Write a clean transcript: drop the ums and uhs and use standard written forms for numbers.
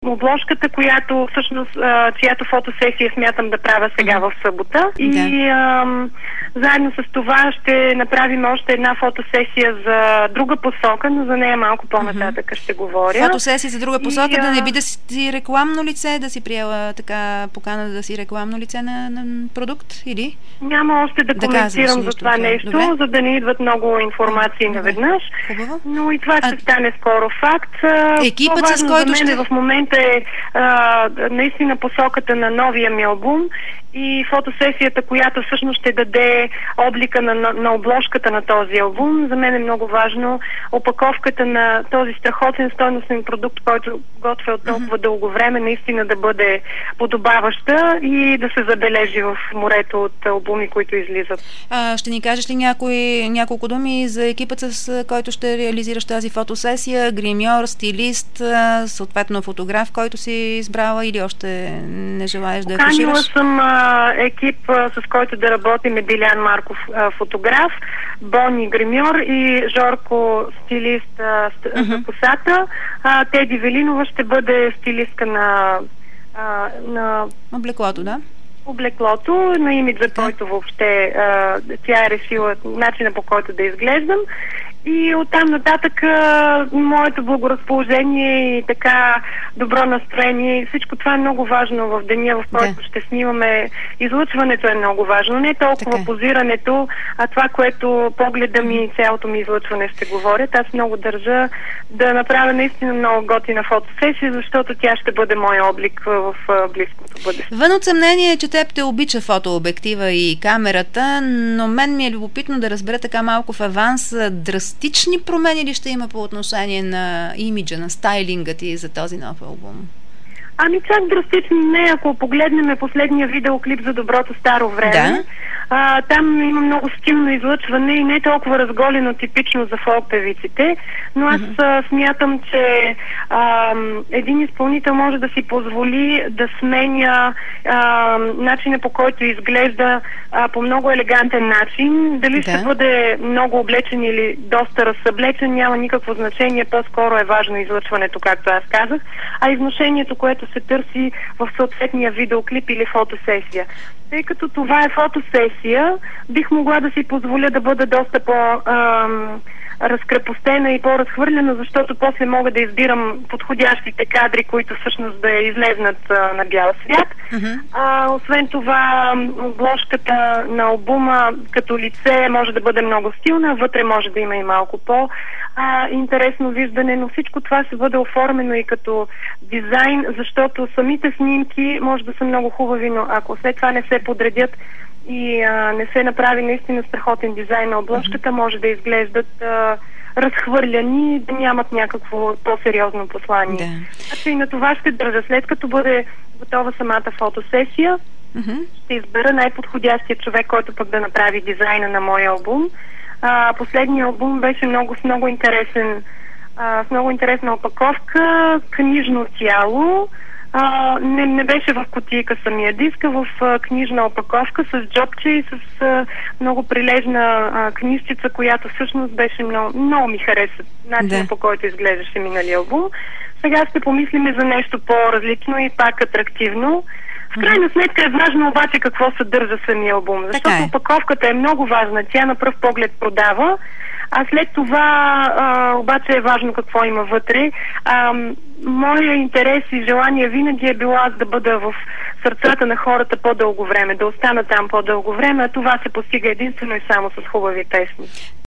Обложката, която всъщност, чиято фотосесия смятам да правя сега в събота. И заедно с това ще направим още една фотосесия за друга посока, но за нея малко по-нататък ще говоря. Фотосесия за друга посока, да не би да си рекламно лице, да си приела така покана да си рекламно лице на продукт, или? Няма още да коментирам за това нещо, за да не идват много информации наведнъж. Хубаво. Но и това ще стане скоро факт. Екипът, с който ще... в момента е наистина посоката на новия ми албум и фотосесията, която всъщност ще даде облика на обложката на този албум. За мен е много важно опаковката на този страхотен стойностен продукт, който готвя от толкова дълго време, наистина да бъде подобаваща и да се забележи в морето от албуми, които излизат. Ще ни кажеш ли няколко думи за екипът, с който ще реализираш тази фотосесия? Гримьор, стилист, съответно фотограф, който си избрала, или още не желаеш да афишираш? Поканила съм екип, с който да работим, е Дилян Марков, фотограф, Бони гримьор и Жорко, стилист за косата. Теди Велинова ще бъде стилистка на облеклото, да? Облеклото, на имиджа, който въобще тя е решила начина, по който да изглеждам. И оттам нататък моето благоразположение и така добро настроение, всичко това е много важно в деня, в който ще снимаме. Излъчването е много важно. Не толкова позирането, а това, което погледа ми и цялото ми излъчване ще говорят. Аз много държа да направя наистина много готина фотосесия, защото тя ще бъде мой облик в близкото бъдеще. Вън от съмнение, че теб те обича фотообектива и камерата, но мен ми е любопитно да разбера така малко в аванс, драстични промени ли ще има по отношение на имиджа, на стайлинга ти за този нов албум? Ами чак драстично не, ако погледнем последния видеоклип за Доброто старо време. Там има много стилно излъчване и не е толкова разголено типично за фолк певиците, но аз смятам, че един изпълнител може да си позволи да сменя начина, по който изглежда по много елегантен начин. Дали ще бъде много облечен или доста разсъблечен, няма никакво значение, по-скоро е важно излъчването, както аз казах, а изношението, което се търси в съответния видеоклип или фотосесия. Тъй като това е фотосесия, бих могла да си позволя да бъда доста разкрепостена и по-разхвърлена, защото после мога да избирам подходящите кадри, които всъщност да излезнат на бял свят. Освен това, обложката на албума като лице може да бъде много стилна, вътре може да има и малко интересно виждане, но всичко това ще бъде оформено и като дизайн, защото самите снимки може да са много хубави, но ако след това не се подредят и не се направи наистина страхотен дизайн на обложката, може да изглеждат разхвърляни, да нямат някакво по-сериозно послание. Значи и на това ще държа. След като бъде готова самата фотосесия, ще избера най-подходящия човек, който пък да направи дизайна на моя албум. Последният албум беше с много интересна опаковка, книжно тяло. Не беше в кутийка самия диск, а в книжна опаковка с джобче и с много прилежна книжчица, която всъщност беше много ми хареса начинът, по който изглеждаше миналия албум. Сега ще помислиме за нещо по-различно и пак атрактивно. В крайна сметка е важно обаче какво съдържа самия албум, защото опаковката е много важна, тя на пръв поглед продава, а след това обаче е важно какво има вътре. Моя интерес и желание винаги е било аз да бъда в сърцата на хората по-дълго време, да остана там по-дълго време, а това се постига единствено и само с хубави песни.